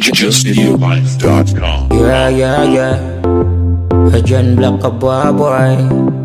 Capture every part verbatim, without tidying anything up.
just you life dot com. Yeah, yeah, yeah. A Gen Black a boy, boy.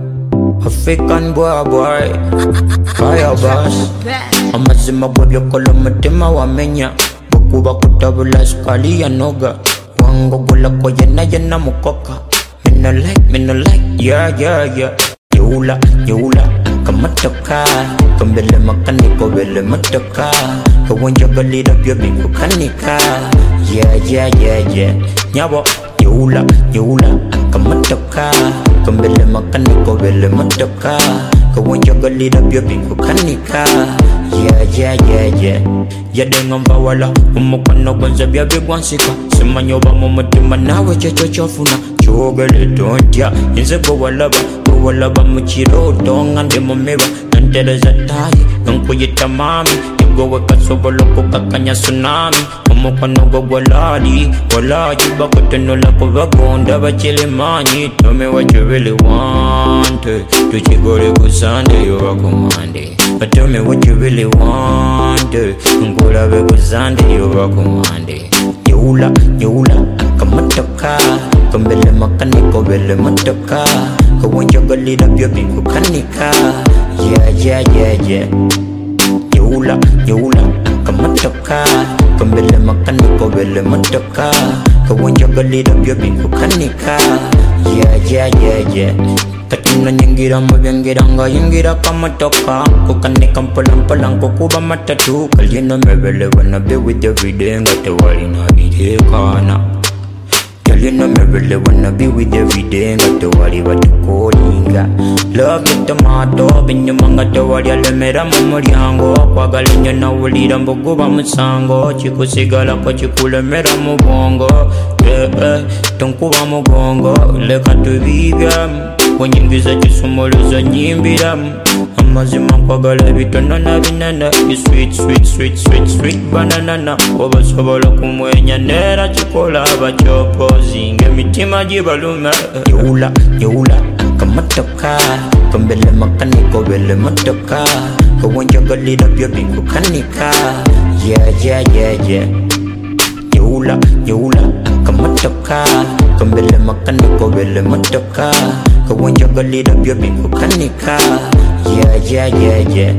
African boy, boy. Fire boss. Amazima bwebyo kolo mutima wamenya. Bukuba kutabula skali ya noga. Wango gula kwa yena yena mukoka. Me no like, me no like. Yeah, yeah, yeah. Yula, yula. Kamatoka. Kambele makaniko bele matoka. Kawanja galida byo bingu kanika. Yeah, yeah, yeah, yeah. Nyabo, yula, yula. Kamatoka. Kambele makaniko bele matoka. Kawanja galida byo bingu kanika. Yeah, yeah, yeah, yeah. Yadengamba wala umukano gwanza bya bigwansika. Sema nyoba mu mutima nawe cyeco cyofuna. Chogele tontya inze go walaba go walaba mu kiroto ngande mu meba nantereza tayi nkuyita mami igowe kasobolo ko kakanya tsunami umukano go gwalali walaji bakotonola ko bagonda bakelemanyi. Tell me what you really want. Tuchigole ku Sunday you are commande. But tell me what you really want. Ngula be ku Sunday you are commande. Yula yula kamatoka. Kambele makaniko bele matoka. Kawanja galida byo bingu kanika. Yeah, yeah, yeah, yeah. Yula, yula, kamatoka. Kambele makaniko bele matoka. Kawanja galida byo bingu kanika. Yeah, yeah, yeah, yeah. Katina nyingira mabyangira nga yingira kamatoka. Kukanika mpolang polang kukuba matatu. Kalina mebele wanna be with every day. Ngate wali na bidekana. You know me really wanna be with every day. Got to worry about the calling. Love the tomato. Binyo manga to worry. Alemera mumuriango. Kwa galinyo na ulira mbuguba musango. Chiku sigala kwa chikule mera mubongo. Eh eh, tonkuba mugongo. Leka tubibya. Wanyingiza chisumuluza nyimbira. Amazima kwa gala bitono na binana. You sweet, sweet, sweet, sweet, sweet banana. Oba sobola kumwenya nera chikola bachopo. Zinge mitima jibaluma. Yula, yula, kamatoka. Kambele makaniko bele matoka. Kawanja galida byo bingu kanika. Yeah, yeah, yeah, yeah. Yula, yula, kamatoka. Kambele makaniko bele matoka. Kawanja galida byo bingu kanika. Yeah, yeah, yeah, yeah.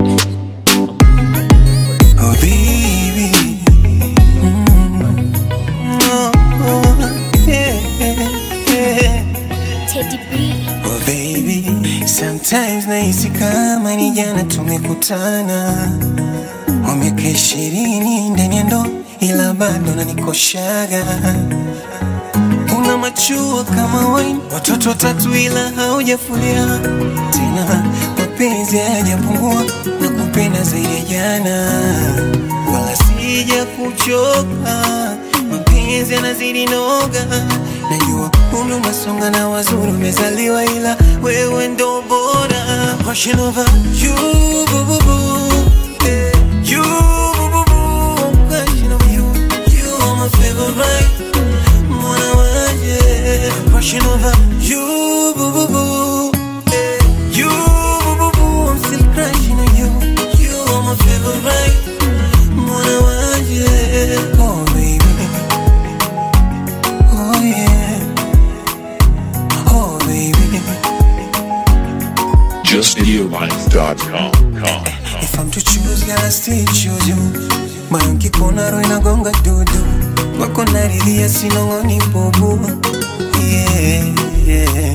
Oh baby, mm. oh, oh, yeah, yeah. Teddy B. Oh baby, sometimes nahisi kama ni jana tumekutana. Wa miaka ishirini ndani ya ndoa ila bado nanikoshaga. Una machua kama wine, watoto watatu ila haujafulia tena. Mapenzi hayajapungua na kupenda zaidi ya jana. Wala sija kuchoka, mapenzi yanazidi noga. Najua umri unasonga na wazuri umezaliwa ila wewe ndo bora. Passion over you, boo boo boo. Hey, you, boo boo boo. Passion over you, you are my favorite. Mwana waje. Passion over you, boo boo boo. Hey, you. I'm still crushing on you. You are my favorite. Mwana waje. Oh baby. Oh yeah. Oh baby. just you life dot com. If I'm to choose, girl, I still choose you. Mayo nkikona roho inagonga dudu. Wako naridhia sinongoni bobu. Yeah, yeah.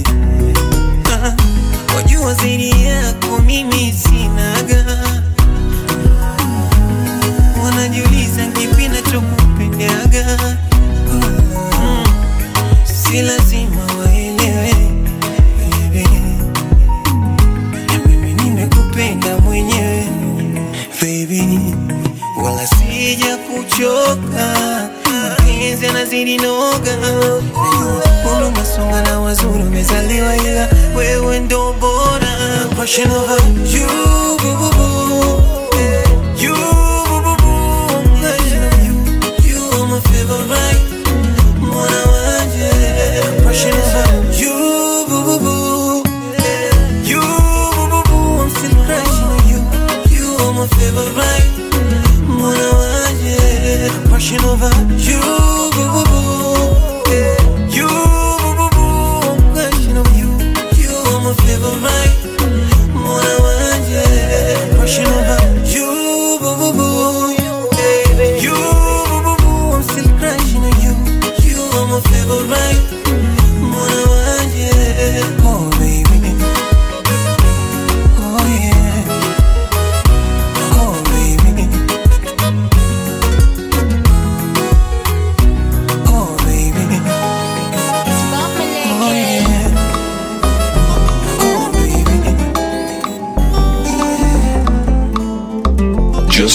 Wajua zaidi yako mimi sinaga. Wanajiuliza kipi nachokupendaga. mm. Si lazima waelewe baby. Na mimi nimekupenda mwenyewe baby. Wala sija kuchoka, mapenzi yanazidi noga. Najua unasonga na wazuri umezaliwa ila wewe ndo bora. Passion over you, boo boo boo. You, boo boo boo. Passion over you, you are my favorite. Mwana waje. Passion over you, boo boo boo. You, boo boo boo. I'm still crushing on you. You are my favorite. Mwana waje. Passion over you, boo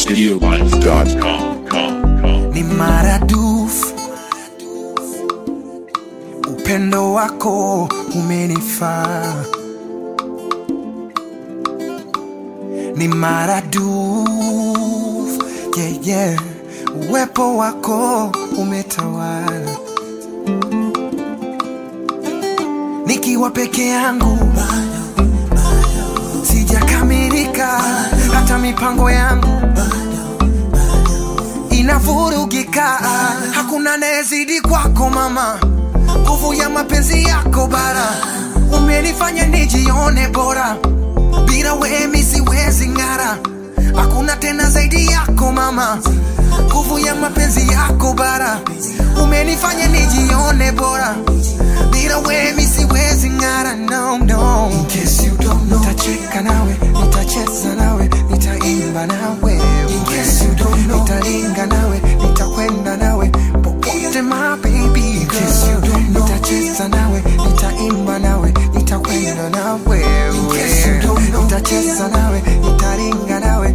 video vibes dot com. Ni maradufu, upendo wako umenifaa. Ni maradufu, yeah yeah, uwepo wako umetawala. Nikiwa peke yangu sijakamilika, hata mipango yangu inavurugika. Hakuna anayezidi kwako mama, nguvu ya mapenzi yako bara. Umenifanya nijione bora, bila wewe mimi siwezi ngara. Hakuna tena zaidi yako mama, nguvu ya mapenzi yako bara. Umenifanya nijione bora, bila wewe mimi siwezi ngara. No no, in case you don't know, nitacheka nawe, nitacheza nawe, nitaimba nawe. In case you don't know, nitaringa nawe, nitakwenda nawe popote my baby. In case you don't know, nitacheza nawe, nitaimba nawe, nitakwenda nawe. In case you don't know, nitacheza nawe, nitaringa nawe.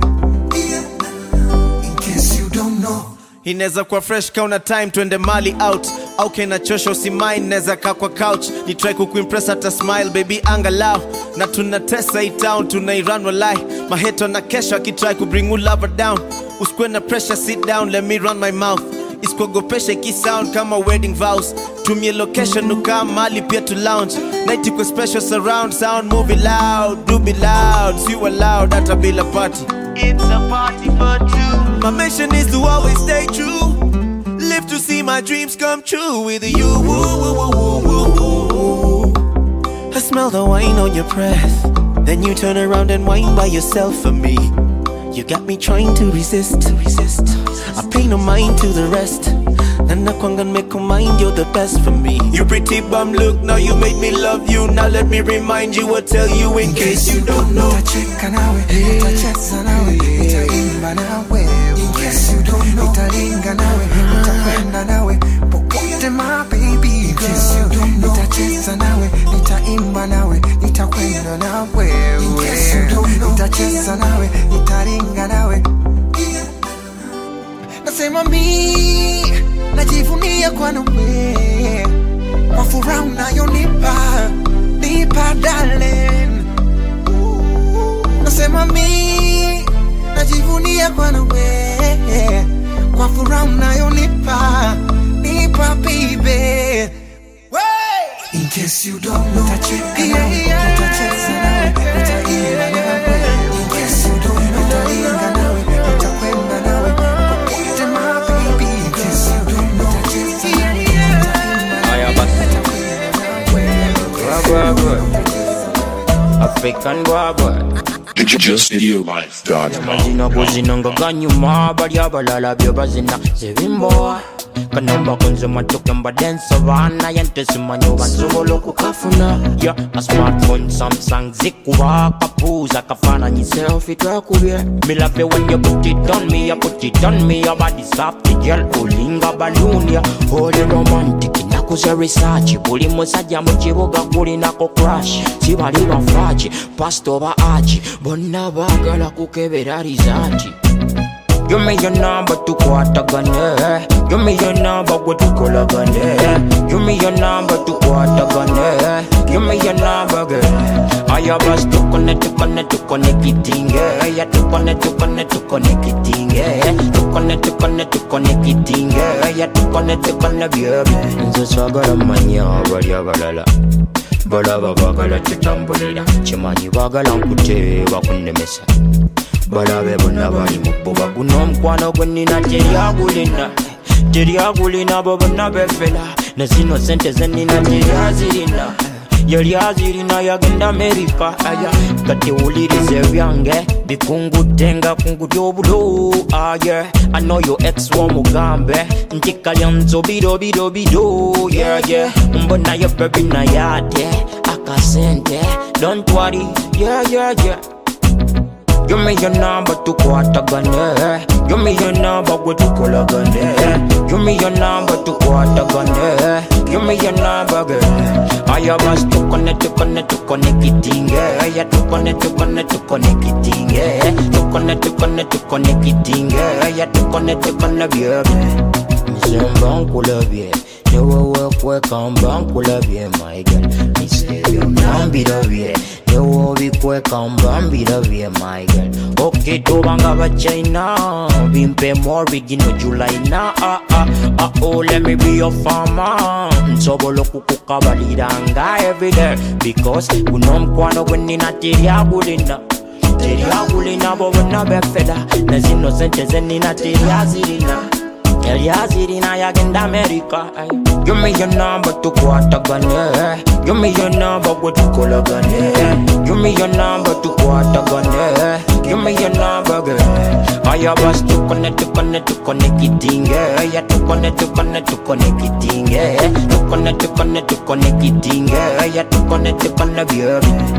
In case you don't know, inaweza kuwa fresh kauna time twende mali out, au kena chosha usimine neza kaa kwa couch. Ni try kukuimpress hata smile baby angalau, na tunatesa hii town tunairan walai. Maheto na kesho akitry kubring you lover down. Usikwe na pressure, sit down, let me run my mouth. Isikogopesha iki sound kama wedding vows. Tumie location ukaa mali pia to lounge. Night iko special surround sound, movie loud, do be loud, see you loud hata bila party. It's a party for two. My mission is to always stay true, live to see my dreams come true with you. Woo, woo, woo, woo, woo, woo. I smell the wine on your breath, then you turn around and whine by yourself for me. You got me trying to resist, to resist. I pay no mind to the rest. Nana kwangan make a mind, you're the best for me. You pretty bum look, now you made me love you. Now let me remind you or tell you in case you don't know. nitacheka nawe, nitacheza nawe, nitaimba nawe. In case you don't know, nitaringa nawe, nitakwenda nawe popote my baby. In case you don't know, nitacheza nawe, nitaimba nawe, nitakwenda nawe. In case you don't know, nitacheza nawe, nitaringa nawe. Nasema mi najivunia kwa nawe, kwa furaha unayonipa, nipa darling. Nasema mi najivunia kwa nawe, kwa furaha unayonipa, nipa baby. In case you don't know, nitacheka nawe, nitacheza nawe, nitaimba nawe. In case you don't know, nitaringa nawe, nitakwenda nawe popote my baby. In case you don't know, nitacheza nawe, nitaimba nawe. African boy boy. Just video vibes dot com. Mazina kuzinanga kanyuma bali abalala byo bazina zebimbo. Kanamba kunze matoke mba dance vana yente simanyo banzobolo kukafuna. Yeah, a smartphone Samsung zikuwa kapuza kafana ni selfie twakubye. Me love it when you put it on me, you put it on me. Your body soft, girl, ulinga balloon ya. Holy romantic nakuze research. Buli musajja mu kibuga kuli nako crash. Sibali bafaji, pasto ba achi. Bonna bagala kukebera rizati. Give me your number to kwatagane. Give me your number go to kolagane. Give me your number to kwatagane. Give me your number girl. I have us to connect to connect to connect it thing. Yeah, to connect to connect to connect it thing. Yeah, to connect to connect to connect it thing. Yeah, to connect to connect baby. Nzo swagala manya bali abalala. Balaba bagala tutambulira. Chimanyi bagala nkute bakunemesa. Balabe bonna bali mububa guno omukwano gwe nina teryagulina, teryagulina bo bonna befera. Ne zino sente ze nina teryazirina, yali azirina yagenda Amerika. Aya kati wuliriza ebyange bikungudde nga kungudde obulo. Aya I know your ex w'omugambe nti kalya nzo biro biro biro. Yeah yeah mbona yo baby naye ate akasente. Don't worry, yeah yeah yeah. Give me your number to kwatagane. Give me your number go to kolagane. Give me your number to kwatagane. Give me your number, girl. I must to connect, to connect, to connect it, yeah. I to connect, to connect, to connect it, yeah. To connect, to connect, to connect it, yeah. I to connect, to connect, yeah. Me say banco la vie, ne wo work work on banco la vie, my girl. Me say you nambi la vie, ne wo be work on bambi la vie, my girl. Okay, to banga ba China, bimpe more begin no July na. Ah ah ah oh, let me be your farmer. So bolo kuku kabalidanga every day because unom kwano kweni na teria gulina. Teria gulina bo wana befeda. Na zino sente zeni na teria zirina. Teria zirina ya genda America. Give me your number to quarter gane. Give me your number with the color gane. Give me your number to quarter gane. Give me your number, girl. I was to connect, to connect, to connect it, yeah. I to connect, to connect, to connect it, yeah. To connect, to connect, to connect it, yeah. I to connect, to connect, yeah.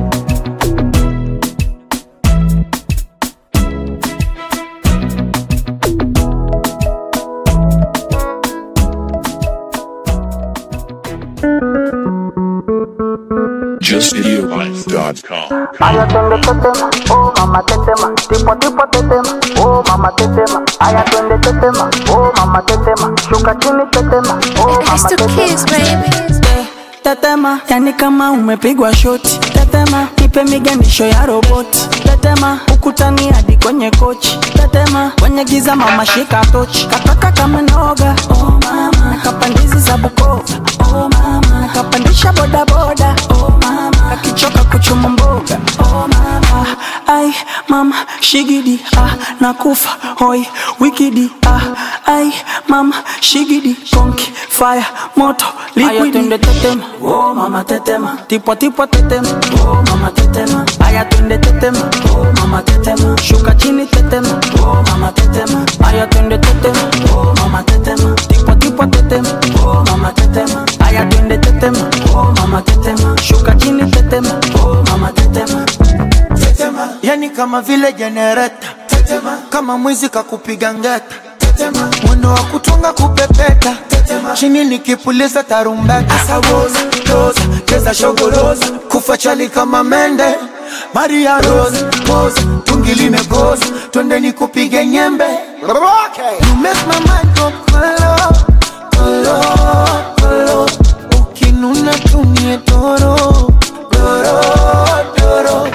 just video life dot com. Aya twende tetema, oh mama tetema, tipo tipo tetema, oh mama tetema. Aya twende tetema, oh mama tetema, shuka chini tetema, oh mama tetema. Tetema, yani kama umepigwa shoti. Tetema, nipe miganisho ya roboti. Tetema, ukutani hadi kwenye kochi. Tetema, kwenye giza mama shika tochi. Kataka kama noga, oh mama. Nakapandizi za Bukoba, oh mama. Nakapandisha boda boda, oh mama. Kakichoka kuchuma mboga, oh mama. Ai, mama, shigidi, ah, nakufa, hoi, wikidi, ah. Ai, mama, shigidi, konki, fire, moto, liquidi. Aya twende tetema, oh mama tetema. Tipo tipo tetema, oh mama tetema. Aya twende tetema, oh mama tetema. Shuka chini tetema, oh mama tetema. Aya twende tetema, oh mama tetema. Tipo tipo tetema, oh mama tetema. Aya twende tetema, oh mama tetema. Shuka chini tetema, oh mama tetema. Tetema, yani kama vile generator. Tetema, kama mwizi kakupiga ngeta. Tetema, mwendo wa kutunga kupepeta. Tetema, chini nikipuliza tarumbeta. Asawoza, roza, keza shogoroza. Kufa chali kama mende. Maria Rose, pose, tungi limegoza. Twende nikupige nyembe. Okay. You make my mind go kolo, kolo, kolo. Ukinuna tumie toro, toro, toro.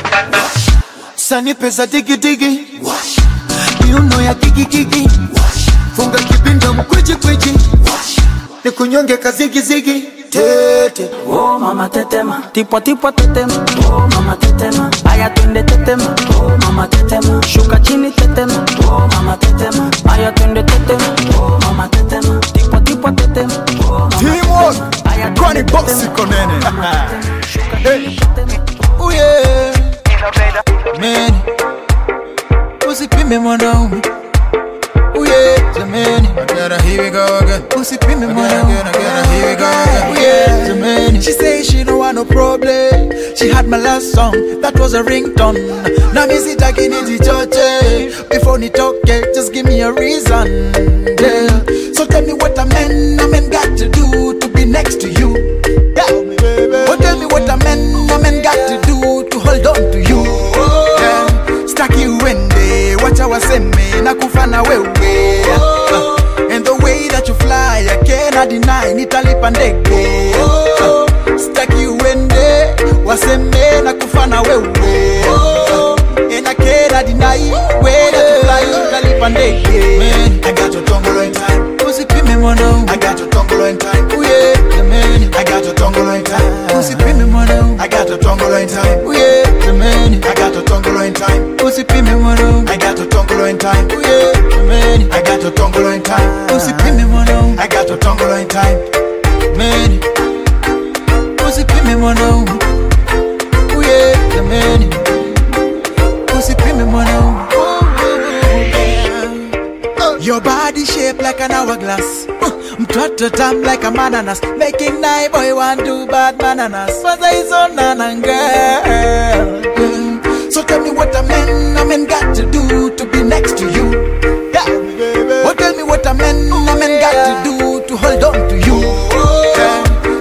Sani pesa digi digi. Miuno ya kiki kiki. Funga kipinda mkwiji kwiji. Nikunyonge kazigi zigi. Tete, oh mama tetema. Tipo tipo tetema, oh mama tetema. Aya twende tetema, oh mama tetema. Shuka chini tetema, oh mama tetema. Aya twende tetema, oh mama tetema. Tipo tipo tetema, oh mama Teamwork, tetema. Kwani boxi konene. Hey, oh yeah. Man, usipime mwanaume. Oh yeah, zamani. again, here we go again. Usipime Again, mwanaume. again, again, here we go again. Oh yeah, zamani. She say she don't want no problem. She had my last song, that was a ringtone. Now me sit again in the church. Before ni talk, just give me a reason. Yeah. So tell me what a man, a man got to do to be next to you. Yeah. Oh, tell me what a man, a man got to do to hold on to you. Yeah. Staki wende, wacha waseme na kufana wewe. Uh, and the way that you fly, I cannot deny, nitalipa ndege. Uh, staki wende, waseme na kufana wewe. Uh, and I cannot deny, way that you fly, nitalipa ndege. Man, I got your tongue in time. Usipime mwanao, I got your tongue in time. Oh yeah, man, I got your tongue in time. Usipime mwanao, I got your tongue in time. Oh yeah, man, I got your tongue in time. Usipime mwanao, I got your tongue in time. Oh yeah, man, I got your tongue in time. Usipime mwanao, I got your tongue in time. Man, usipime mwanao. Oh yeah, man, usipime mwanao. Your body shaped like an hourglass. Mtoto tam like a mananas. Making night boy want to bad bananas. But I is on and girl. So tell me what a man, a man got to do to be next to you. Yeah. Oh, tell me what a man, a man got to do to hold on to you. Yeah.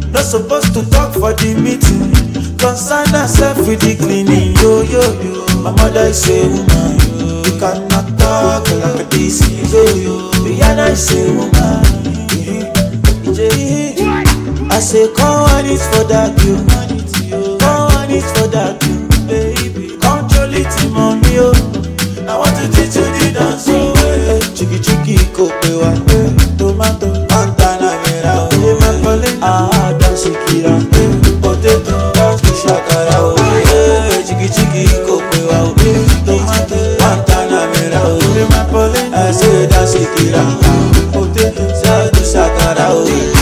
Not supposed to talk for the meeting. Concern herself with the cleaning. Yo, yo, yo. My mother is a woman. You cannot talk like this. Yo, yo. Rihanna is a woman. I say, come on, it's for that, you. Come on, it's for that, you. Baby, control it, mommy, yo. I want to teach you the dance, oh, hey. Chiki chiki, kopewa, hey. Tomato, Montana, vera, oh, my calling, ah, dance, kira, hey. Potato, dance, shakara, oh, hey. Chiki chiki, kopewa, hey. Tomato, Montana, vera, oh, my calling, I say, dance, kira, potato, dance, shakara, oh, hey.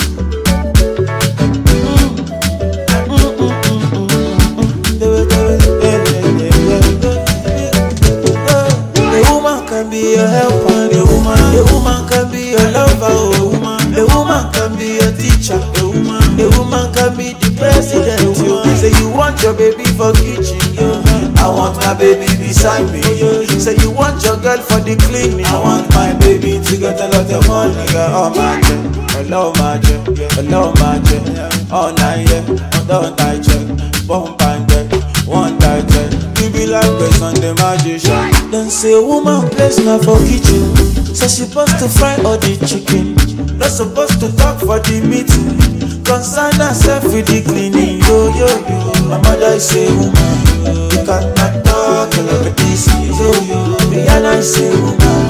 Be a helper, a woman. A woman can be a lover, a woman. A woman can be a teacher, a woman. A woman can be the president. You say you want your baby for kitchen, yo. I want my baby beside me. Yo. Say you want your girl for the cleaning. I want my baby to get a lot of money. Oh my God, hello my God, hello my God. All night, yeah, don't I check, bomb and check, one time check. You be like this on the magician. Then say woman place now for kitchen. So she supposed to fry all the chicken. Not supposed to talk for the meeting. Concern herself with the cleaning. Yo, yo, yo. My mother is a woman. You cannot talk like this. Yo, yo. Rihanna is a woman.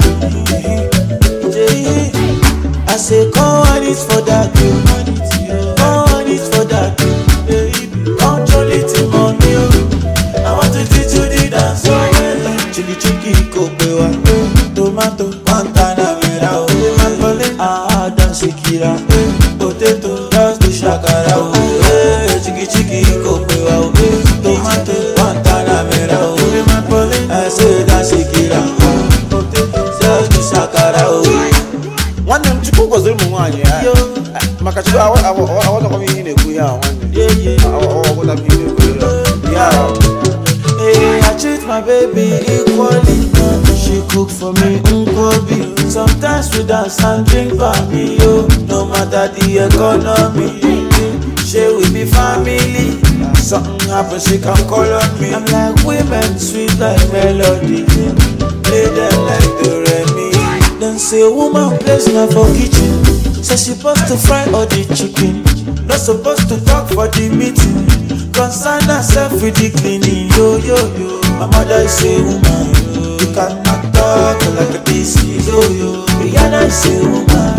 I say come on, it's for that, yo. Come on, it's for that, yo. Baby, control it, mommy, yo. I want to teach you the dance, oh, yeah. Chiki chiki, kopewa, tomato, Montana, vera, oh, my calling, ah, dance, kira, potato, dance, the shakara, oh, yeah. Chiki chiki, kopewa, tomato, Montana, vera, oh, my calling, I say dance, kira, potato, dance, the shakara, oh. One them chiku was the one, yeah. Makachu, I want to come in a good year, one day. Yeah, yeah. I want to be in a good year. Yeah. Hey, I treat my baby equally. She cook for me, unkobi. Sometimes we dance and drink by me, yo. No matter the economy, she will be family. Something happens, she can call on me. I'm like women, sweet like melody. Play them like the Remy. Then say woman place now for kitchen. So she supposed to fry all the chicken. Not supposed to talk for the meeting. Concern herself with the cleaning. Yo, yo, yo. My mother is a woman. You cannot talk like this. Yo, yo. Rihanna is a woman.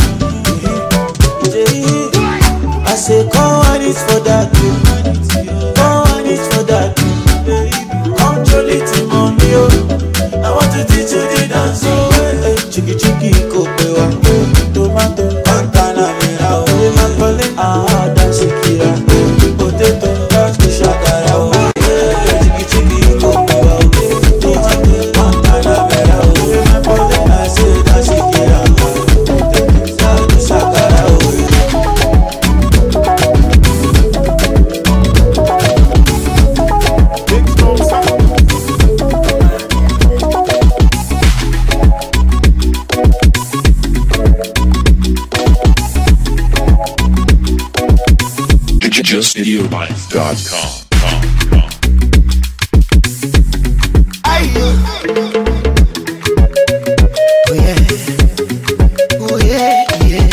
I say come on, it's for that. Come on, it's for that. Control it, mommy, yo. I want to teach you the dance. Chiki chiki, kopewa, tomato, Montana, vera, oh, my calling, ah, dance, kira, potato, dance, shakara, oh, chiki chiki, kopewa, tomato, Montana, vera, oh, my calling, I say dance, kira, potato, dance, shakara, oh. Big strong sound. just video life dot com. Oh yeah, oh yeah, yeah.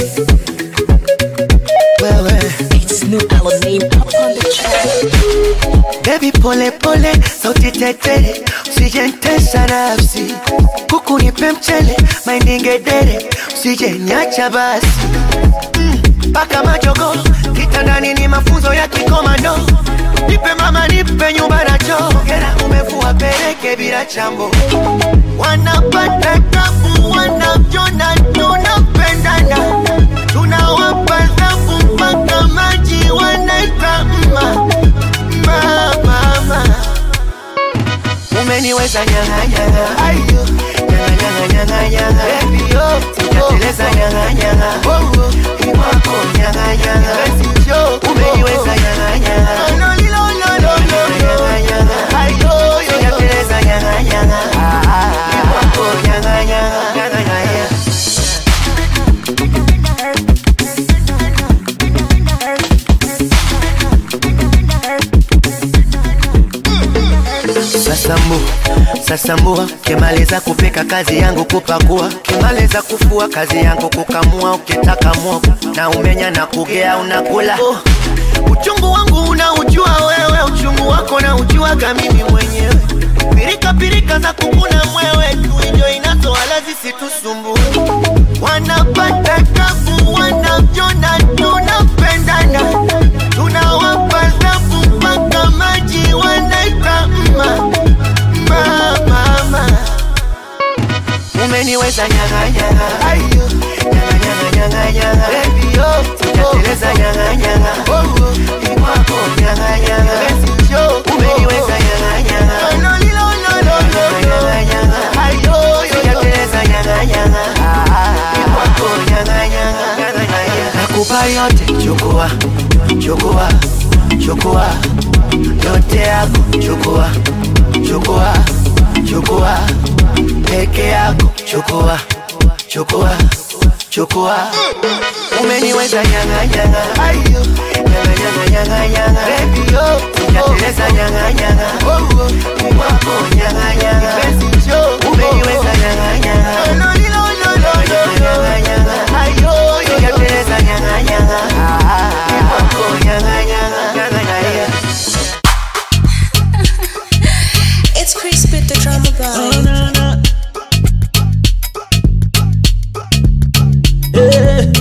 Well, well, it's new Alamein up on the track. Baby pole pole, sauti tete, usijentesa nafsi. Kuku nipe mchele, mahindi ngedere, usijenyacha basi. Paka majogo, kitandani ni mafunzo ya kikomando. Nipe mama nipe nyumba na choo. Gera umevua peleke bila chambo. Wanapata tabu, wanajona, tunapendana. Tunawapa zafu mpaka maji wanaita mma. Mma, mama. Umeniweza nyanga nyanga. Ayo. Nyanga nyanga nyanga nyanga. Baby yo. Sijateleza nyanga nyanga. Oh oh. Iwako nyanga nyanga. Besi yo. Umeniweza nyanga nyanga. No no no no no no. Nyanga nyanga. Ayo yo. Sijateleza nyanga nyanga. Iwako nyanga nyanga. Nyanga nyanga. sasambua, kimaliza kupika kazi yangu kupakua, kimaliza kufua kazi yangu kukamua, ukitaka mwogo na umenya na kugea unakula. Oh, uchungu wangu unaujua wewe, uchungu wako na ujuaga mimi mwenyewe. Pirika pirika za kukuna mwewe, tuinjo inazo wala zisitusumbue. Wanapata kafu, wanajona, tunapendana, tunawapa zafu mpaka maji wanaita mma. Mama, umeniweza nyanga nyanga, ayo nyanga nyanga nyanga, baby yo, tutateleza nyanga nyanga, oh, ikwako nyanga nyanga, umeniweza nyanga nyanga, no no no no no, nyanga nyanga, ayo tutateleza nyanga nyanga, ikwako nyanga nyanga, nakupa yote, chukua, chukua, chukua, yote yako, chukua. Chukua, chukua, peke yako, chukua, chukua, chukua. Umeniweza nyanga nyanga, ayo nyanga nyanga nyanga nyanga, baby yo, tutateleza nyanga nyanga, oh oh, wako nyanga nyanga, besi yo, umeniweza nyanga nyanga, no no no no no, nyanga nyanga, ayo tutateleza nyanga nyanga, wako nyanga nyanga, nyanga nyanga. It's Chris with the drama guy. Oh, no, no. Yeah.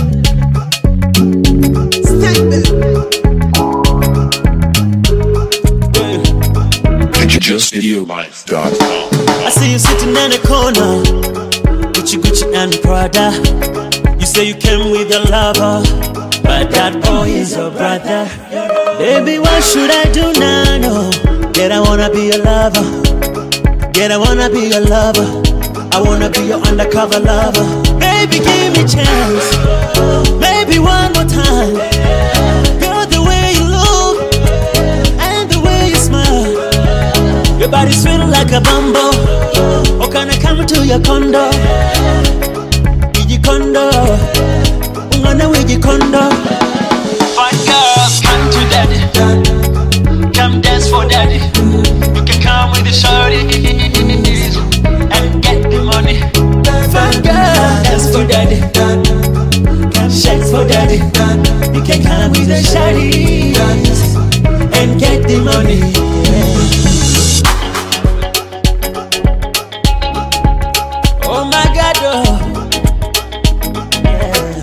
just video life dot com. I see you sitting in the corner, Gucci, Gucci and Prada. You say you came with your lover, but that boy is your brother. Baby, what should I do now? No. Yet I wanna be your lover. Yet I wanna be your lover. I wanna be your undercover lover. Baby, give me a chance. Maybe one more time. Girl, the way you look and the way you smile, your body's sweet like a bumble. Oh, can I come to your condo? Iji condo, ungana wiji condo. Fine girl, come to daddy. Come dance for daddy. You can come with the shorties and get the money. Fine girl, dance for daddy. Come shake for daddy. You can come with the shorties and get the money. Oh my God, oh. Yeah.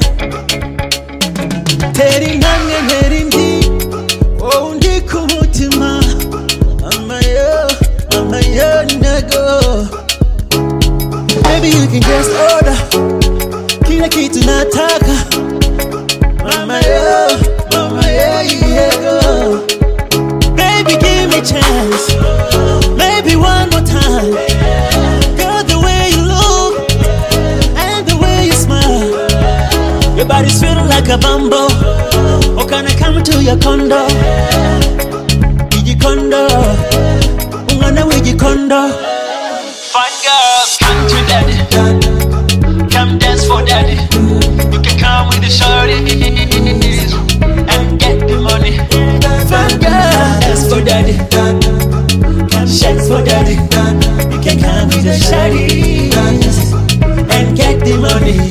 Teri nange nerindi, oh ndi kumutima. Mama yo, mama yo nego. Baby you can just order, kila kitu nataka. Mama yo, mama yo yego. Baby give me a chance, maybe one more time. Girl the way you look and the way you smile, your body's feeling like a bumble. Oh can I come to your condo? Iji condo, ungana wiji condo. Fine girl, come to daddy. Come dance for daddy. You can come with the shorties and get the money. Fine girl, dance for daddy. Come shake for daddy. You can come with the shorties and get the money.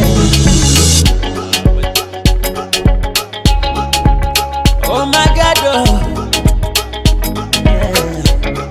Oh my God, oh. Yeah.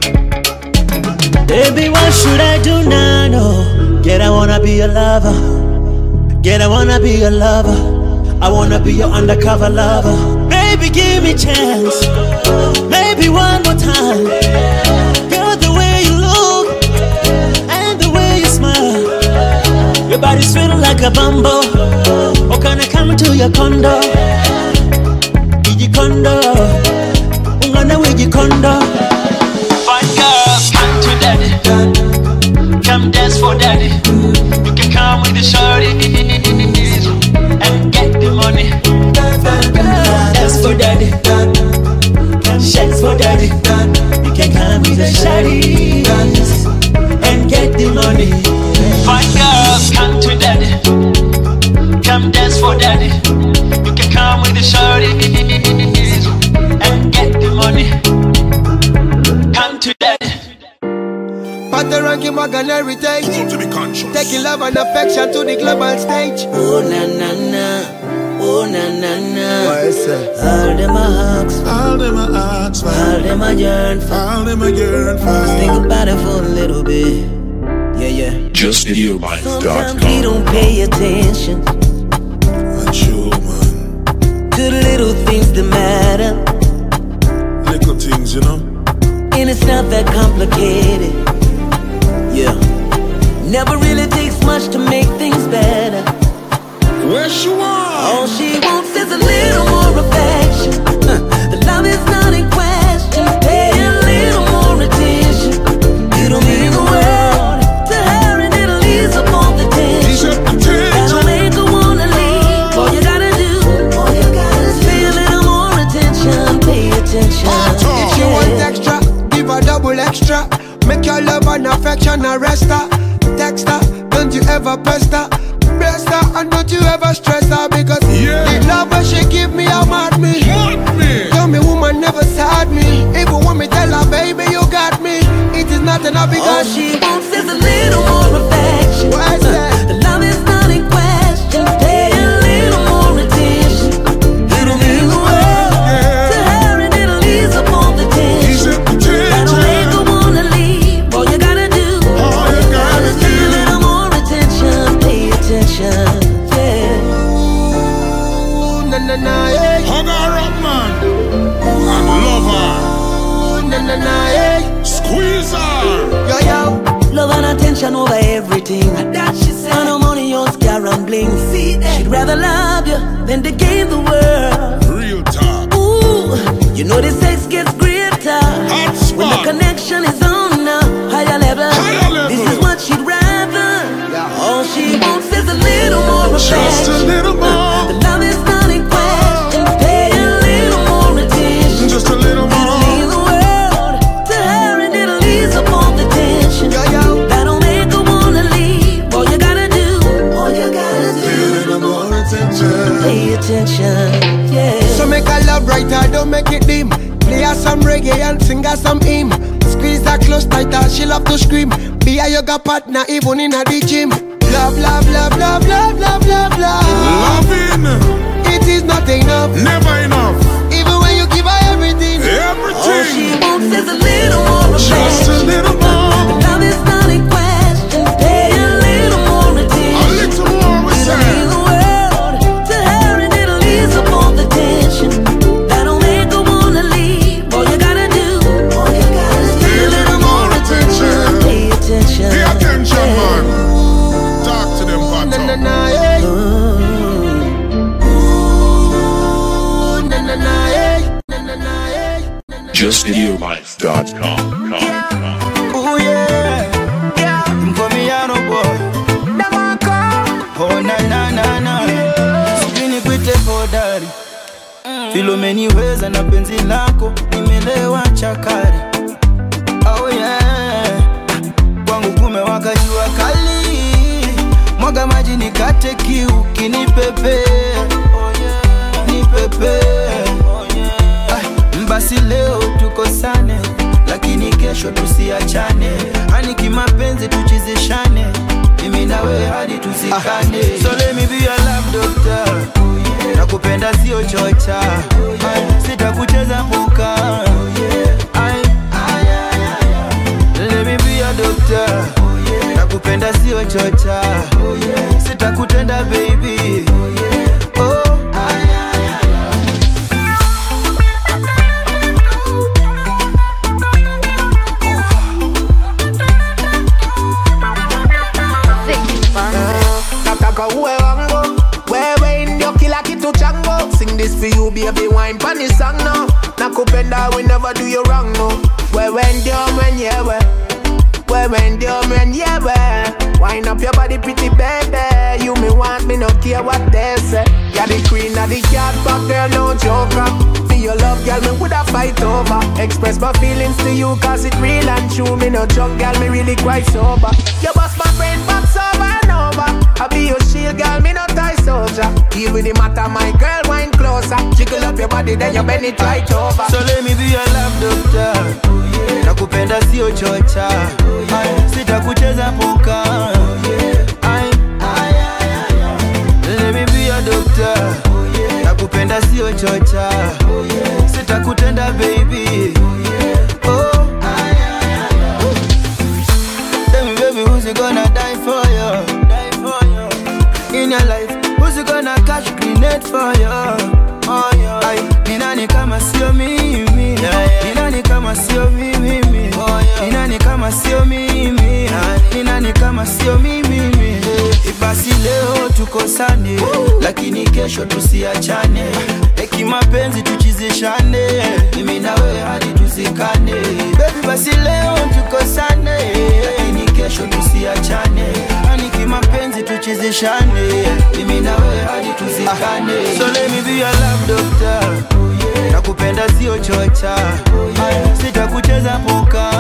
Baby, what should I do now? No. Yet I wanna be your lover. Yet I wanna be your lover. I wanna be your undercover lover. Baby, give me a chance. Maybe one more time. Girl, the way you look and the way you smile, your body's feeling like a bumble. Oh, can I come to your condo? Iji condo, ungana wiji condo. Fine girl, come to daddy. Come dance for daddy. You can come with the shorties and get the money. Fine girl, dance for daddy. Come shake for daddy. You can come with the shorties and get the money. Fine girl, come to daddy. Come dance for daddy. You can come with the shorties and get the money. Come to daddy. But the Taking my gun heritage. To be conscious. Taking love and affection to the global stage. Oh na na na, oh na na na. What is it? All them a ask, all them a ask, all them a yearn for, all them a yearn for. Just think about it for a little bit. Yeah, yeah. just video life dot com. Sometimes we don't pay attention. True, man. To the little things that matter. Little things, you know. And it's not that complicated. Yeah. Never really takes much to make things better. Where she want? All she wants is a little more affection. The love is not in question. Pay a little more attention. It'll mean the world to her, and it'll ease up all the tension. That'll make her wanna leave. All you gotta do, all you gotta do, pay a little more attention. Pay attention. If she want extra, give her double extra. Make your love and affection a rester. Text her, don't you ever pester. Bless her and don't you ever stress her. Because yeah. the love that she give me, I mad me. me Tell me woman never sad me. Even when me tell her baby you got me, it is not enough because all she wants is a little more affection. What is that? The love is not in question. Pay a little more attention. It'll mean the world yeah. to her, and it'll ease up all the tension. That'll make her wanna leave. All you gotta do, all you gotta do, pay a little more attention. Pay attention, yeah. Ooh, na na na, yeah. Hug her up, man, and love her. Ooh, na na na, yeah. Squeeze her. Yo yo. Love and attention over everything. That she said. And no money on scar and bling. See that? She'd rather love you than to gain the world. Real talk. Ooh, you know the sex gets greater when the connection is on a higher level. Higher level. This is what she'd rather. Yeah. All she wants is a little more affection. Just a little more. The love is not in question. Pay a little more attention. Just a little more. It'll mean the world to her, and it'll ease up all the tension. Yo, yo. That'll make her wanna leave. All you gotta do, all you gotta do, pay a little more attention. Pay attention, yeah. So make her love brighter, don't make it dim. Play her some reggae and sing her some hymn. Squeeze her close tighter, she love to scream. Be a yoga partner even in the gym. Love, love, love, love, love, love, love, love. Loving. It is not enough. Never enough. Even when you give her everything. Everything. All she wants is a little more affection. Just a little more. The love is not in question. Pay a little more attention. A little more, we say. It'll mean the world to her, and it'll ease up all the tension. That'll make her wanna leave. All you gotta do, all you gotta do, pay a little more attention. Pay attention. Pay attention, man. Talk to them, Na na Pato. na, yeah. Ooh, na na na, yeah. Na na na, yeah. just video life dot com. Ooh yeah, yeah. Mkomiano boy. Damaka. Oh na na na na. Sijini kwite hodari. Filomeniweza na penzi lako, nimelewa chakari. Oh yeah. Kwangu kumewaka jua kali. Mwaga maji nikate kiu kinipepe. Oh yeah. Nipepe. Oh yeah. Ah, basi leo tukosane, lakini kesho tusiachane. Hani kimapenzi tuchizishane, mimi na wewe hadi tuzikane. Ah, so let me be your love doctor. Oh yeah. Nakupenda sio chocha. Oh yeah. Sitakucheza puka. Oh yeah. Ay, ay, ay, ay. Let me be your doctor. Oh yeah. Nakupenda sio chocha. Oh yeah. Sitakutenda baby. Oh yeah. Oh, ay, ay, ay, ay. Nataka uwe wangu, wewe ndio kila kitu changu. Sing this for you baby, wine pani song no. Nakupenda we never do you wrong no. Wewe ndio mwenyewe, wewe ndio mwenyewe. Wine up your body pretty baby. You me want me no care what they say. You're the queen of the yard but girl no joker. For your love girl me woulda fight over. Express my feelings to you cause it real and true. Me no drunk girl, me really quite sober. You bust my brain back over and over. I be your shield girl, me no tie soldier. Even the matter my girl wine closer. Jiggle up your body then you bend it right over. So let me be your love doctor. Oh, yeah. nakupenda sio chocha. Ay, sitakucheza poka. Ay, let me be your doctor. Nakupenda sio chocha. Sitakutenda baby. Oh, tell me baby, who's gonna die for you? Die for you. In your life, who's gonna catch grenade for you? Oh, yeah. Ay, ni nani kama sio mimi? Ni nani kama sio mimi? Ni nani kama sio mimi? Ni nani kama sio mimi? Basi leo tukosane, lakini kesho tusiachane. Eki mapenzi tuchizishane, mimi na wewe hadi tuzikane. Baby basi leo tukosane, lakini kesho tusiachane. Ani kimapenzi tuchizishane, mimi na wewe hadi tuzikane. So let me be your love doctor. Nakupenda sio chocha. Sitakucheza poka.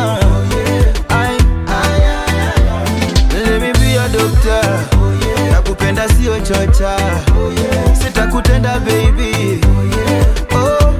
Let me be your doctor. Nakupenda sio chocha. Sitakutenda baby. Oh,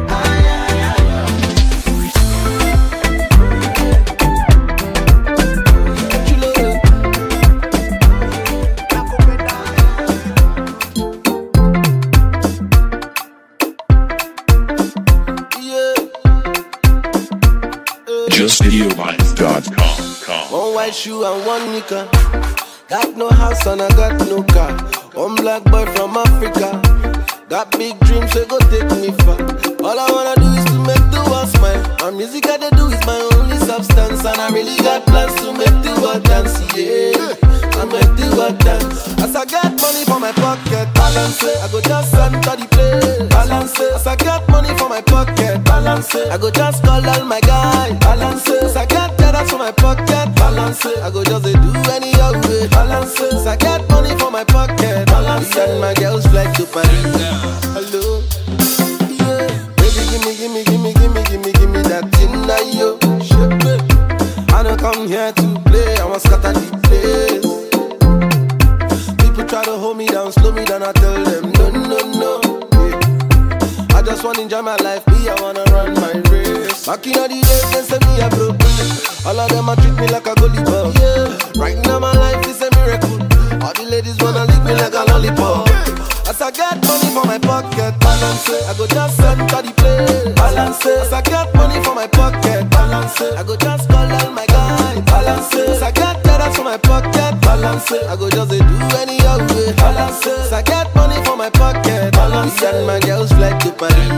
just video life dot com. One white shoe and one nika. Got no house and I got no car. One black boy from Africa. Got big dreams, so go take me far. All I wanna do is to make the world smile. My music I they do is my only substance. And I really got plans to make the world dance, yeah. I make the world dance. As I get money for my pocket, balance it. I go just enter the place, balance it. As I get money for my pocket, balance it. I go just call all my guys, balance it. As I get dollars for my pocket, balance it. I go just they do any other way, balance it. As I get money for my pocket, balance it. And my girls fly to Paris. Hello, yeah. Baby, give me, give me, give me, give me, give me, give me that thing that you shit, baby. I don't come here to play, I want scatter the place. People try to hold me down, slow me down, I tell them no, no, no, yeah. I just wanna enjoy my life, me, I wanna run my race. Back in the days, they say me a broke. All of them a treat me like a goalie ball, yeah. Right now my life is a miracle. All the ladies wanna lick me like a lollipop. As I get money for my pocket, balance it. I go just enter the place, balance it. As I get money for my pocket, balance it. I go just call all my guys, balance it. As I get dollars for my pocket, balance it. I go just do any other way, balance it. As I get money for my pocket, balance it. And my girls fly to Paris.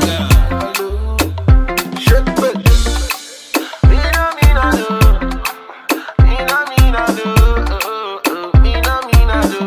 Shit, bitch. Mina, mina, do. Mina, mina, do. Mina, mina, do.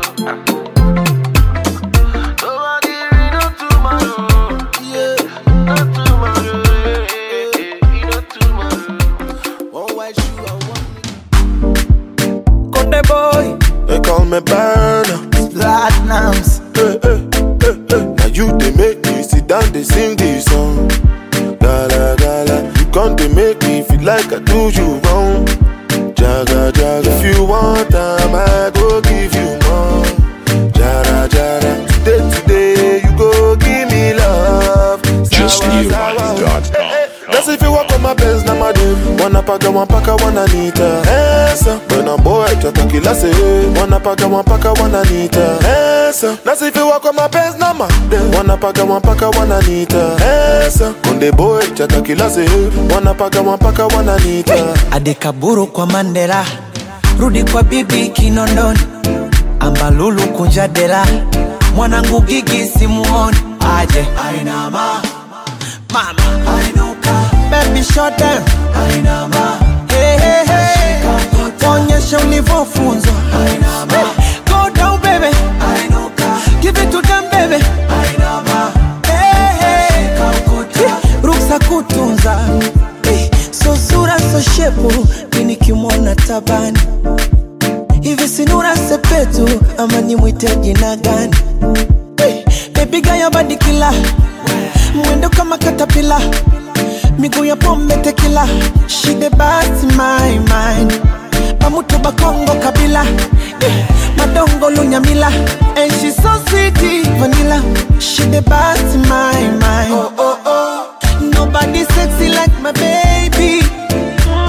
Boy, they call me Burner. Platinums. Hey, hey, hey, hey. Now you they make me sit down, they sing this song. Gala gala, you can't they make me feel like I do you wrong. Jaga jaga, if you want time, I go give you more. Jara jara, today today you go give me love. just video life dot com. That's if you walk on my pants, na madam. Wanna paka, one paka, one anita. Esa, when I'm boy, chata kila se. Wanna paka, one paka, one anita. Esa, that's if you walk on my pants, na madam. Wanna paka, one paka, one anita. Esa, kunde boy, chata kila se. Wanna paka, one paka, one anita. Adekaburu kwa Mandela, rudi kwa bibi Kinondoni. Ambalulu kunja dela, mwanangu Gigi simuoni. Aje, ainama, mama, ainuka. Baby shut down, ainama. Hey hey hey, onyesha ulivyofunzwa. Ainama, go down baby, ainuka. Give it to them baby, ainama. Hey hey, ruksa kutunza. Hey, so sura so shepu, mini kimona tabani. Hivi sinura sepetu, ama ni mwite jina gani? Hey, baby gaya badi kila, mwendo kama katapila. Miguu ya pombe tequila. She the best in my mind. Bamutu bakongo kabila, yeah. Madongo lunyamila. And she's so sweet, vanilla. She the best in my mind. Oh, oh, oh. Nobody sexy like my baby.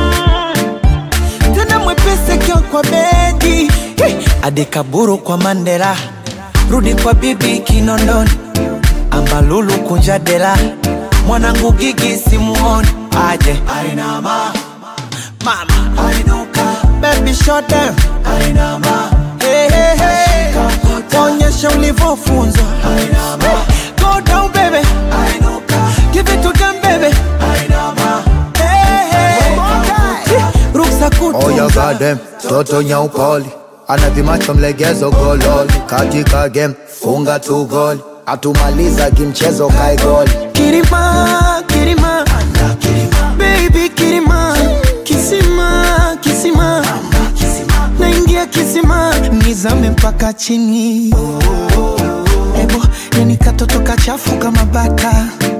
hadi kaburu kwa Mandela, rudi kwa bibi Kinondoni, Ambalulu kunja dela, mwanangu Gigi simuoni, aje Ainama, mama Ainuka, baby shut down Ainama, hey hey hey, onyesha ulivyofunzwa Ainama, go down baby Ainuka, give it to them baby Ainama, hey hey, ruksa kutunza. Oh you got them, toto nyaupoli, anavimacho mlegezo gololi, katika game, funga tu goli, atumaliza kimchezo kai goli. Kirima, Kirima, Kirima, baby Kirima, Kisima, Kisima, naingia kisima, nizame mpaka chini. Ebo, yani katoto kachafu kama baka.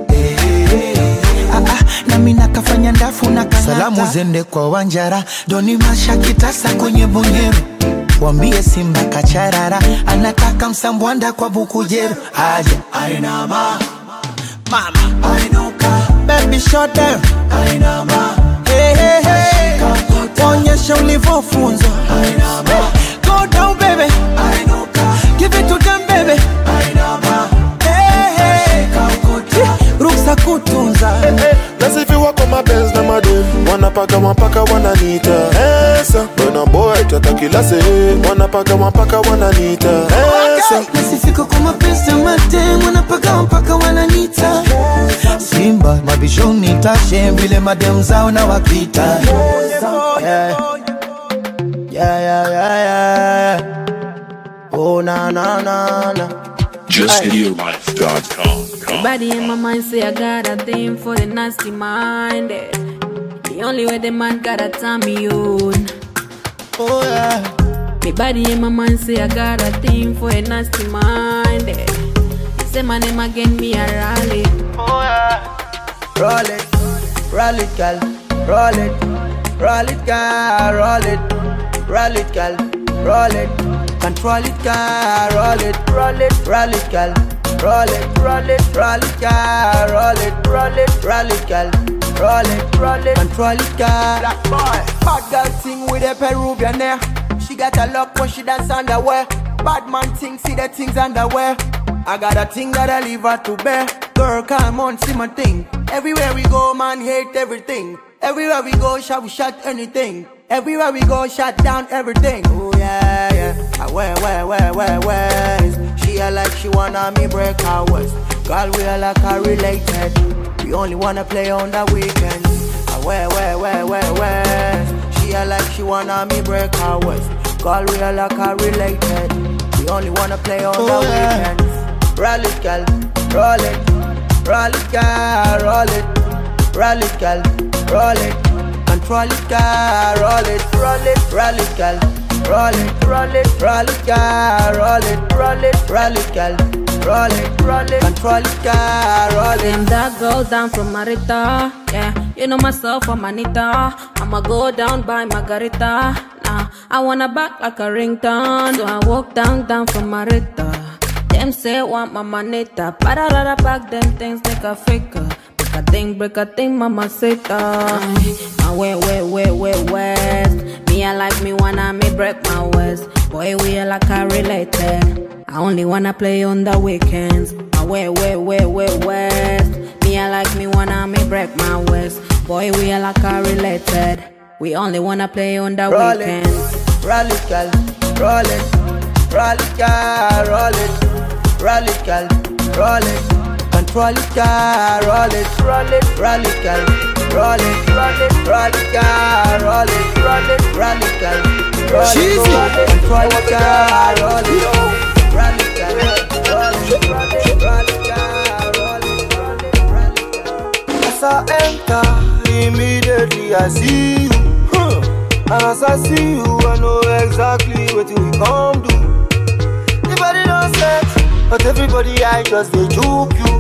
Ah ah, na mina kafanya ndafu na kanata. Salamu zende kwa Wanjara, doni masha kitasa kwenye Bunyero. Wambie Simba kacharara, anataka msambwanda kwa Bukujeru. Aje Ainama, mama Ainuka, baby shut down Ainama, hey hey hey, onyesha ulivyofunzwa Ainama, go down baby Ainuka, give it to them baby Ainama, hey hey, ruksa kutunza. Let's if you walk on my Benz na made, wanapaka wanapaka wananita esa, bwana boy tatakila se, wanapaka wanapaka wananita esa. Nasifika kwa mapenzi mate, wanapaka wanapaka wananita Simba, mabishoni tashe, vile madem zao na wapita. Yeah, yeah, yeah, yeah, yeah. Oh na na na na. just video life dot com. Body in my mind say I got a thing for the nasty minded. The only way the man gotta turn me on. Oh yeah. Me body in my mind say I got a thing for the nasty minded. You say my name again, me a rally. Oh yeah. Roll it, roll it, girl. Roll it, roll it, girl. Roll it, roll it, girl. Roll it, control it, girl. Roll it, roll it, roll it, girl. Roll it, roll it, roll it, girl. Roll it, roll it, roll it, girl. Roll it, roll it, control it, girl. Black boy, bad girl sing with a Peruvian hair. She got a look when she dance underwear. Bad man thing, see the things underwear. I got a thing that I leave her to bear. Girl, come on, see my thing. Everywhere we go, man, hate everything. Everywhere we go, shall we shut anything? Everywhere we go, shut down everything. Oh yeah, yeah. I wear, wear, wear, wear, wear. She a like she wanna me break her waist. Girl, we are like her related. We only wanna play on the weekends. I wear, wear, wear, wear, wear. She a like she wanna me break her waist. Girl, we are like her related. We only wanna play on oh, the yeah. weekends. Roll it, girl, roll it, roll it, girl, roll it, roll it, girl, roll it, control it, girl, roll it, roll it, roll it, girl, roll it, roll it, roll it, girl, roll it, roll it, roll it, girl, roll it, roll it, control it, girl, roll it. Them that go down from Marita, yeah, you know myself, I'm Anita. I'ma go down by Margarita. Nah, I wanna back like a ringtone, so I walk down, down from Marita. Them say want my manita, pararara back them things like a faker. Break a thing, break a thing, mama sita. My way, way, way, way, west. Me I like me wanna me break my west. Boy, we are like a related. I only wanna play on the weekends. My way, way, way, way, west. Me I like me wanna me break my west. Boy, we are like a related. We only wanna play on the roll weekends. It, roll it, girl, roll it, roll it, girl, roll it. Roll it, girl, roll it, control it, girl, roll it, roll it, roll it, girl, roll it, roll it, roll it, girl, roll it, roll it, roll it, girl, roll it, control it, girl, roll it, roll it, girl, roll it, roll it, roll it, girl, roll it, roll it, roll it, girl. As I enter, immediately I see you, and as I see you, I know exactly what you come do. Everybody knows sex. But everybody I just they juke you.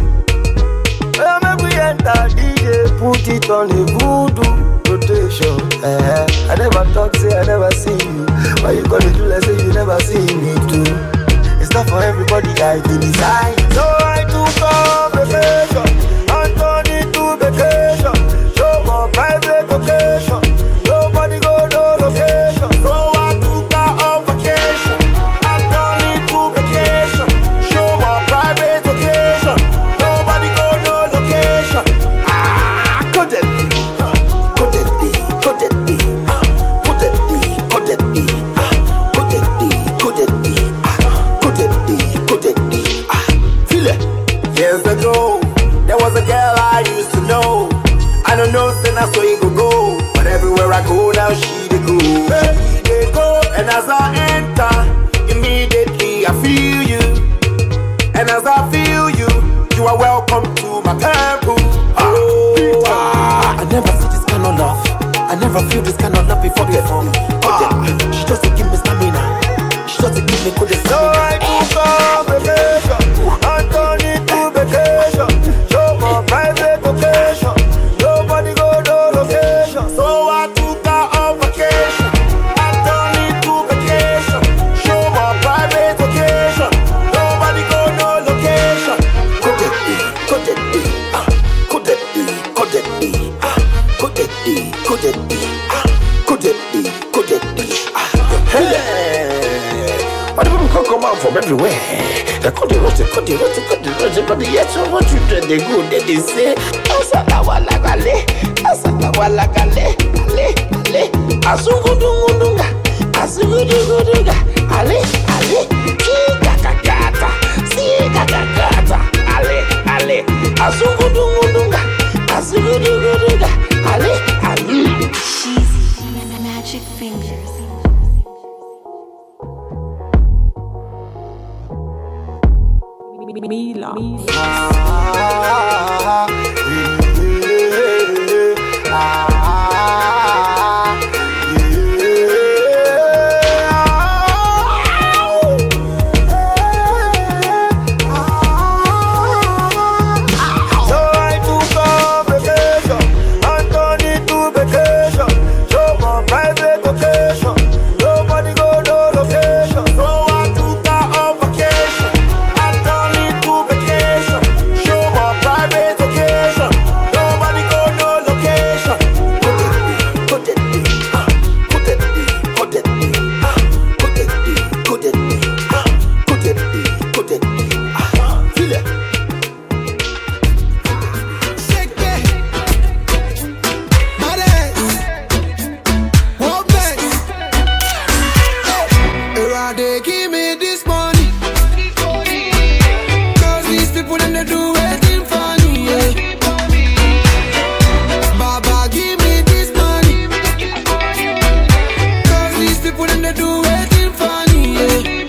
Well, make we enter D J, put it on the voodoo rotation. Eh, I never talk, say I never see you. Why you gonna do like say you never see me too? It's not for everybody I do design. So I took off vacation and turned it to vacation. Show more private location. Nobody go no location. So I took off vacation come out from everywhere. They call the rush, they call the rush, they call the rush, they call the yes, so what you do, they go, then they say, Asalawa lagale, Asalawa lagale, ale, ale, Asugudungunga, Asugudunga, ale, ale, Sika kakata, Sika kakata, ale, ale, Asugudungunga, Asugudunga, ale, ale. She's magic fingers. Mila. Ah, yeah, ah, So I took a vacation and turned it to vacation. So my private vacation, nobody go no location. So I took a vacation and turned it to vacation. Show my private vacation, nobody go no location. Put it, put it, put it, put it, put it, put it, put it, put it, feel it. Shake it, badass, one bass. Hey, they give me this money, 'cause these people them they do anything funny. Yeah. Baba give me this money, 'cause these people them they do anything funny. Yeah.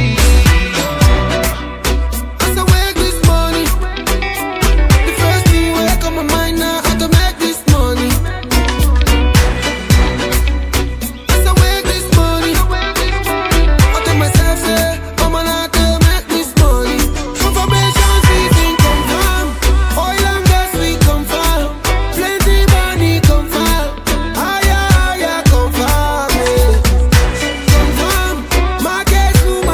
As I work this money, the first thing will come my mind now how to make this money. As I work this money, I tell myself say I'm gonna to make this money. Confirmation season confirm, oil and gas we confirm, plenty money confirm, higher higher confirm, yeah. Confirm, market woman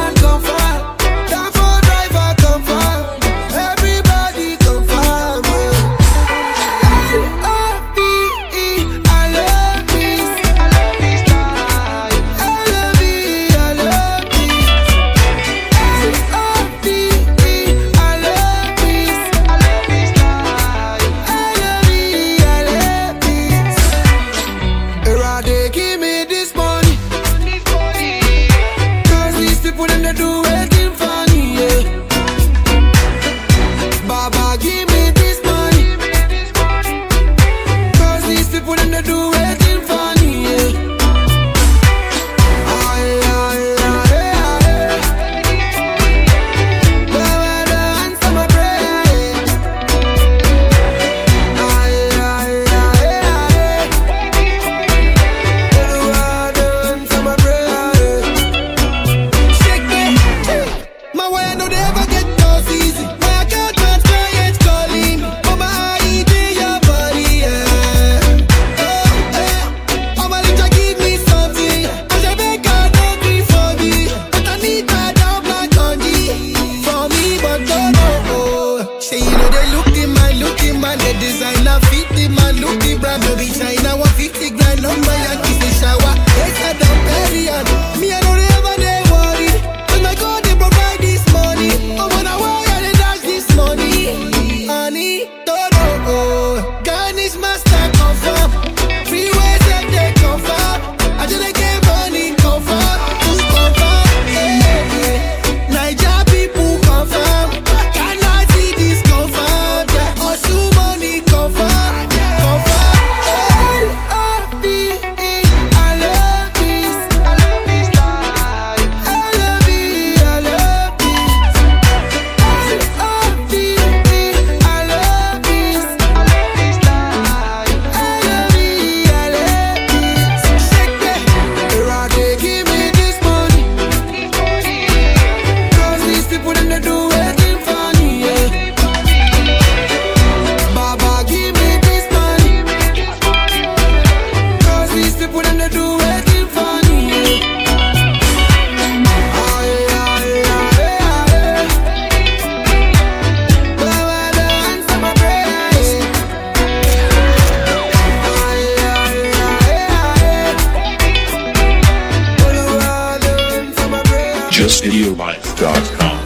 just video life dot com.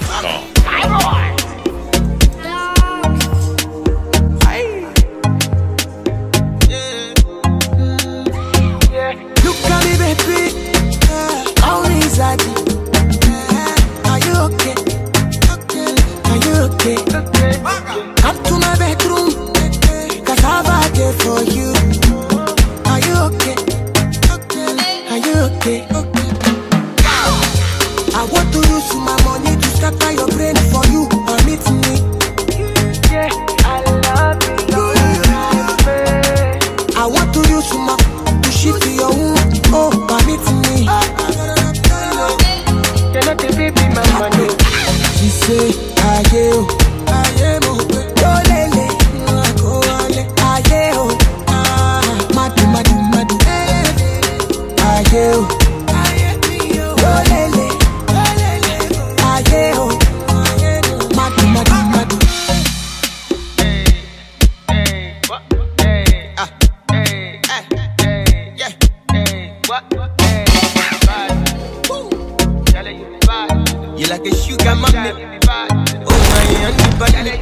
Look at me, baby. How is that? Are you okay? Are you okay? Come to my bedroom, cause I've had it for you. Are you okay? Are you okay? I want to use my money to scatter your brain for you. Permit me. Yeah, I love you. I want to use my to shift your womb. Oh, permit me. You're not the baby, my money. She say, I am, I am, oh, lele, I am, ah, madu, madu, madu, I am, oh, lele, I am, madu, madu, madu. You like a sugar mommy. Oh my, honey bunny.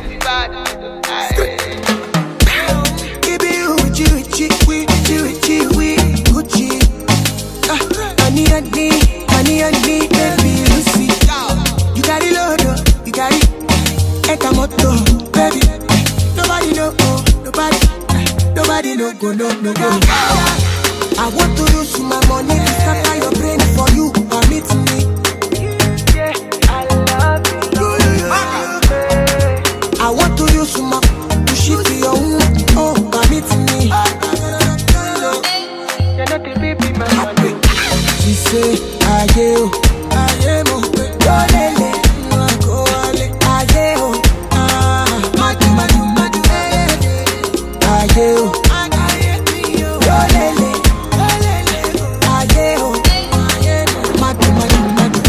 Give me Gucci, Gucci, Gucci, Gucci, Gucci. Ah, honey, honey, honey, honey, baby, Lucy. You got it, Lord, you got it. Ekamoto, baby. Nobody know, oh, nobody, nobody know, go, no, no, go. I want to use my money to scatter your brain for you. Permit me. I want to use my to shift your womb. Oh, permit me. You're not the baby, my money. She say, I am, I am, oh, lele, I am, ah, madu, madu, madu, I am, oh, lele, I am, madu, madu, madu.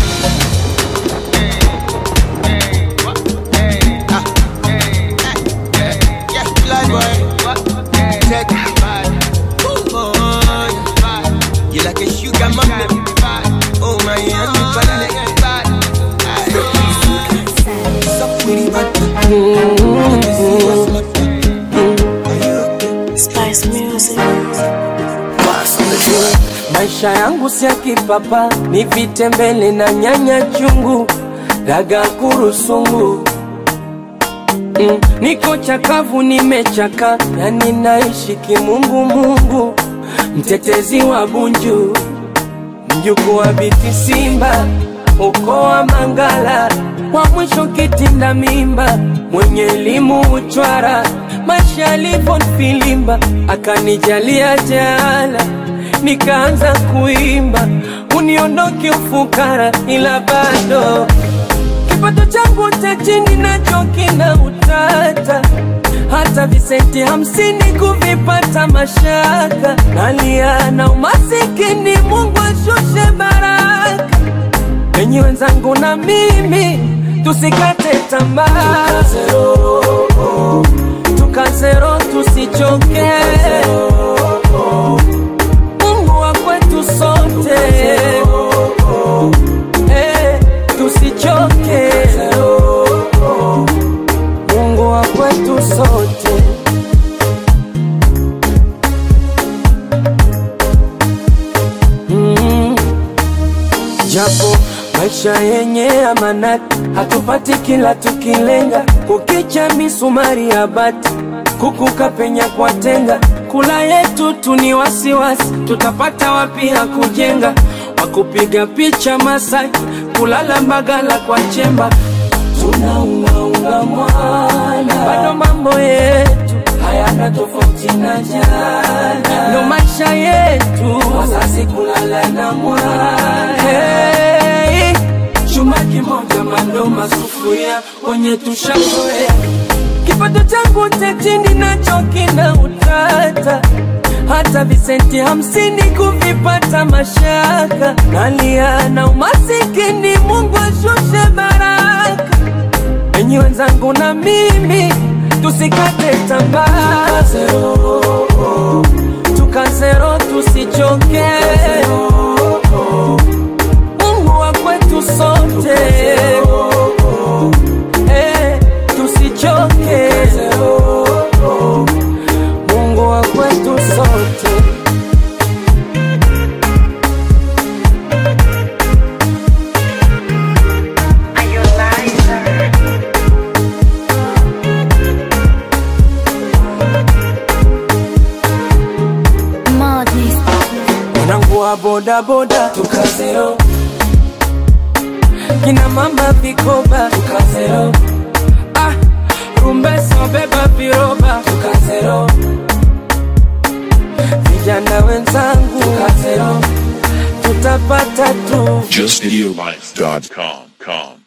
You like a sugar mommy. Oh my, honey bunny. Spice music. Maisha yangu si ya kipapa, ni vitembele na nyanya chungu, daga kurusungu. Mm, niko chakavu nimechaka, yani naishi kimungu mungu, mtetezi wa Bunju, mjuku wa biti Simba, uko wa Mangala, wa mwisho kitinda mimba, mwenye elimu uchwara, maisha yalivyo filimba, akanijalia jala, nikaanza kuimba, uniondoke ufukara, ila bado kipato changu cha chini nacho kina utata, hata visenti hamsini kuvipata mashaka, nalia na umasikini, Mungu ashushe baraka. Enyi wenzangu na mimi tusikate tamaa, tukazero, tukazero tusichoke, Mungu wa kwetu sote, eh, tusichoke, Mungu wa kwetu sote. Mm. Japo maisha yenye amanati, hatupati kila tukilenga, kukicha misumari ya bati, kukuka penya kwa tenga, kula yetu tuni wasiwasi, tutapata wapi ya kujenga, wakupiga picha Masai, kulala Mbagala kwa chemba, tunaungaunga mwana, bado mambo yetu hayana tofauti na jana, ndo maisha yetu, wazazi kulala na mwana. Hey, chuma kimoja mandoma sufuria, kwenye tushakoea, kipato changu cha chini nacho kina utata, hata visenti hamsini kuvipata mashaka, nalia na umasikini, Mungu ashushe baraka. Enyi wenzangu na mimi tusikate tamaa, tukazero, tukazero tusichoke, Mungu wa kwetu sote, wa boda boda tukazero, kina mama vikoba tukazero, ah rumbeso beba viroba tukazero, vijana wenzangu tukazero, tutapata tu. just video life dot com.